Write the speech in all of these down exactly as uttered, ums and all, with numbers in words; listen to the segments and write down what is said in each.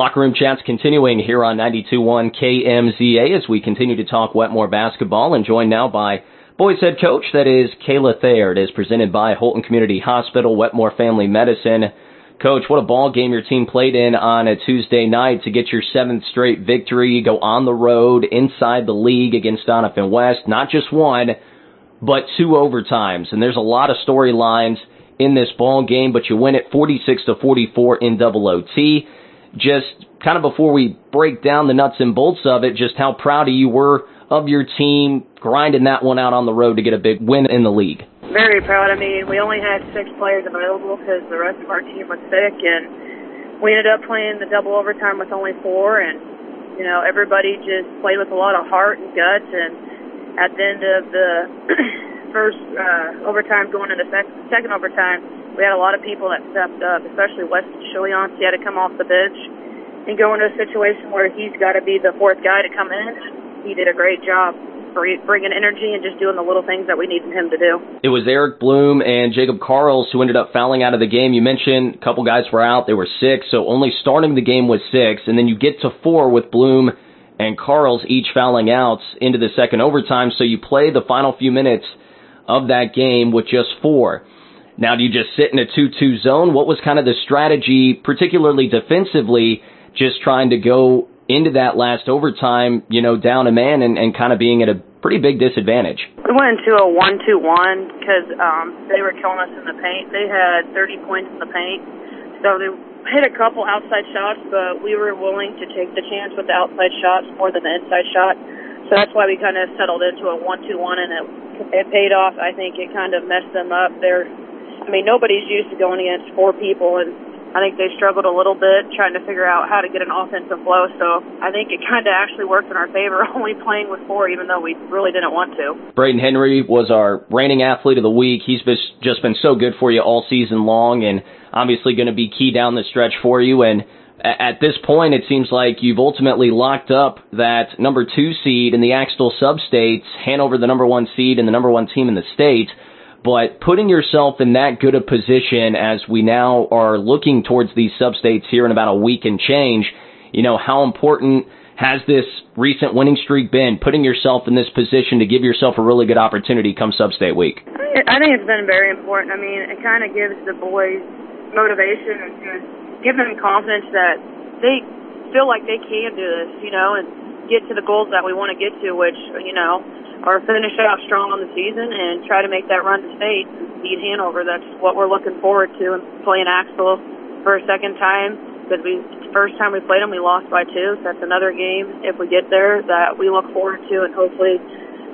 Locker Room Chats continuing here on ninety-two point one K M Z A as we continue to talk Wetmore basketball, and joined now by boys head coach, that is Kayla Thayer. It is presented by Holton Community Hospital, Wetmore Family Medicine. Coach, what a ball game your team played in on a Tuesday night to get your seventh straight victory. You go on the road inside the league against Doniphan West, not just one, but two overtimes. And there's a lot of storylines in this ball game, but you win it forty-six to forty-four in double O T. Just kind of before we break down the nuts and bolts of it, just how proud of you were of your team grinding that one out on the road to get a big win in the league. Very proud. I mean, we only had six players available because the rest of our team was sick, and we ended up playing the double overtime with only four, and, you know, everybody just played with a lot of heart and guts, and at the end of the first uh, overtime going into the sec- second overtime, we had a lot of people that stepped up, especially Weston Chilliance. He had to come off the bench and go into a situation where he's got to be the fourth guy to come in. He did a great job bringing energy and just doing the little things that we needed him to do. It was Eric Bloom and Jacob Carls who ended up fouling out of the game. You mentioned a couple guys were out. They were six, so only starting the game was six, and then you get to four with Bloom and Carls each fouling out into the second overtime, so you play the final few minutes of that game with just four. Now, do you just sit in a two two zone? What was kind of the strategy, particularly defensively, just trying to go into that last overtime, you know, down a man and, and kind of being at a pretty big disadvantage? We went into a one two one because um, they were killing us in the paint. They had thirty points in the paint, so they hit a couple outside shots, but we were willing to take the chance with the outside shots more than the inside shot. So that's why we kind of settled into a one two one, and it, it paid off. I think it kind of messed them up. They're I mean, nobody's used to going against four people, and I think they struggled a little bit trying to figure out how to get an offensive flow. So I think it kind of actually worked in our favor, only playing with four, even though we really didn't want to. Braden Henry was our reigning athlete of the week. He's just been so good for you all season long, and obviously going to be key down the stretch for you. And at this point, it seems like you've ultimately locked up that number two seed in the Axtell Sub-States, Hanover the number one seed and the number one team in the state. But putting yourself in that good a position as we now are looking towards these sub-states here in about a week and change, you know, how important has this recent winning streak been, putting yourself in this position to give yourself a really good opportunity come sub-state week? I think it's been very important. I mean, it kind of gives the boys motivation and give them confidence that they feel like they can do this, you know, and get to the goals that we want to get to, which, you know, or finish out strong on the season and try to make that run to state and beat Hanover. That's what we're looking forward to, and playing Axtell for a second time, because we first time we played them, we lost by two. So that's another game, if we get there, that we look forward to and hopefully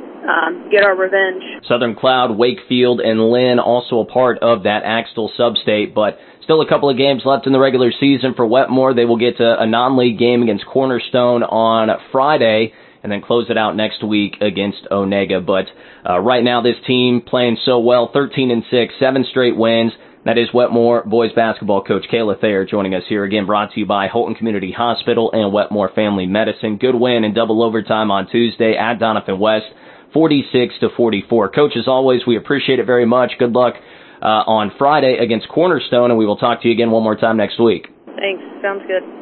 um, get our revenge. Southern Cloud, Wakefield, and Lynn also a part of that Axtell sub-state, but still a couple of games left in the regular season for Wetmore. They will get to a non-league game against Cornerstone on Friday, and then close it out next week against Onega. But uh, right now, this team playing so well, thirteen and six, seven straight wins. That is Wetmore boys basketball coach Kayla Thayer joining us here again, brought to you by Holton Community Hospital and Wetmore Family Medicine. Good win in double overtime on Tuesday at Doniphan West, forty-six to forty-four. Coach, as always, we appreciate it very much. Good luck uh, on Friday against Cornerstone, and we will talk to you again one more time next week. Thanks. Sounds good.